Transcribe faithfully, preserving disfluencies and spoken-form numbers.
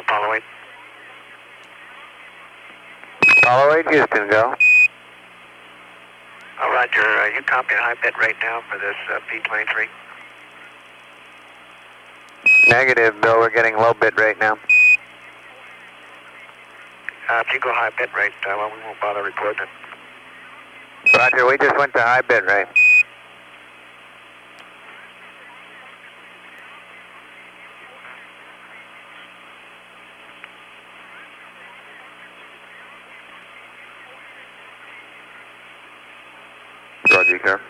Apollo eight. Apollo eight, Houston, go. Oh, Roger, uh, you copy a high bit rate now for this uh, P twenty-three? Negative, Bill, we're getting low bit rate now. Uh, if you go high bit rate, uh, well, we won't bother recording it. Roger, we just went to high bit rate. Roger, sir.